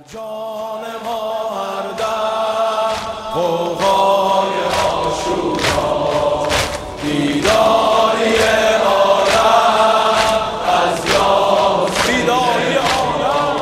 جان ما هر دم غوغای عاشورا، بیداری عالم از یاس، بیداری عالم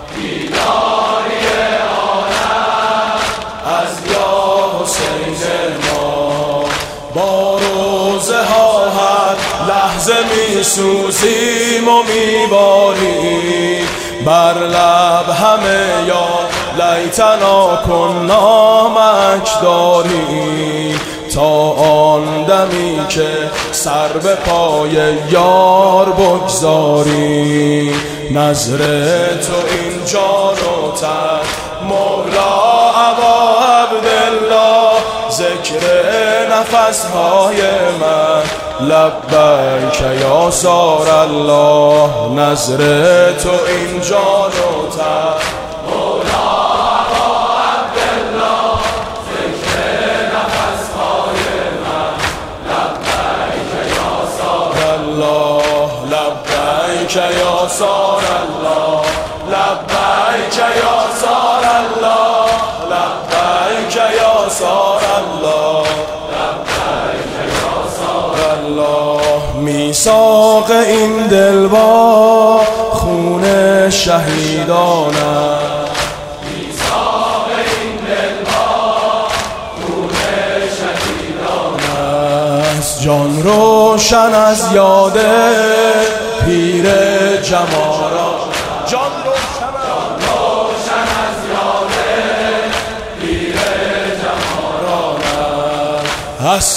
از یا حسین ما. با روزه ها هر لحظه می سوزیم و می باریم، بر لب همه یا لیتنا کنا مکداریم، تا آن دمی که سر به پای یار بگذاریم. نظر تو این جان و تن مولا ابا عبدالله، ذکر نفسهای من لبیک یا سار الله. نظر تو این جان و تن مولا ابا عبدالله، ذکر نفسهای من لبیک یا سار الله. لبیک یا سار الله، لبیک یا سار الله، لبیک یا سار الله، لبیک یا سار الله. میثاق این دل با خون شهیدان است، میثاق این دل با خون شهیدان است. جان روشن از یاد پیر جمارا، جان روشن از یاد پیر جماران است. از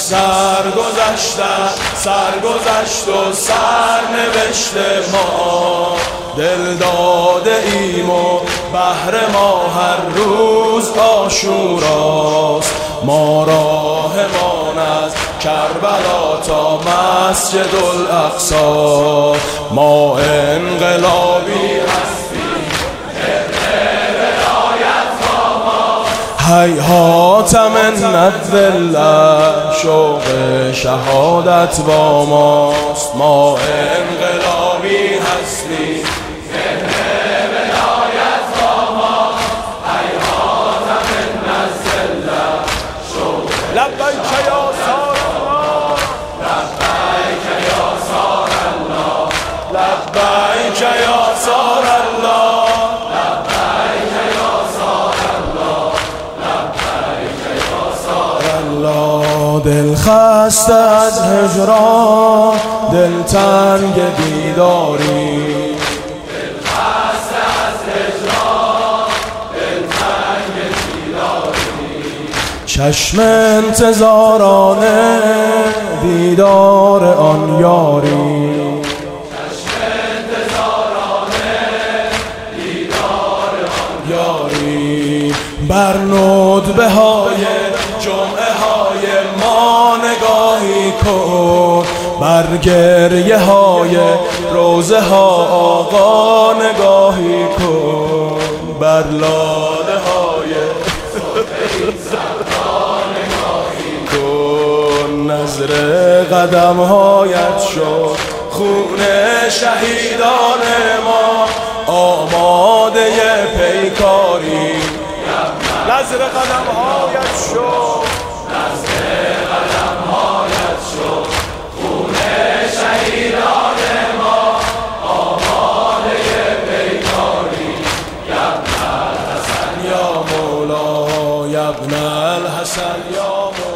سرگذشت و سرنوشت ما، دل داده ایم و بهر ما هر روز عاشوراست. ما راهمان از کربلا تا مسجد الاقصی، ما انقلابی هستیم هیهات من الذله، شوق شهادت با ماست. ما انقلابی هستیم ولایت با ماست، هیهات من الذله، شوق لبیک یا سار الله، لبیک یا سار الله، لبیک یا سار الله، لبیک یا سار الله، لبیک یا سار الله. دل خسته از هجران، دل تنگ دیداری، دل خسته از هجران، دل تنگ دیداری. چشم انتظارانه دیدار آن یاری، چشم انتظارانه دیدار آن یاری. بر ندبه های جمعه های ما نگاهی کن، بر گریه های روزه ها آقا نگاهی کن، بر لاله های نگاهی کن. نظر قدم هایت شد خون شهیدان ما، آماده پیکاری. نظر قدم هایت شد، نظر قدم هایت شد خون شهیدان ما، آماده پیکاری. یا ابن الحسن یا مولا، یا ابن الحسن یا مولا.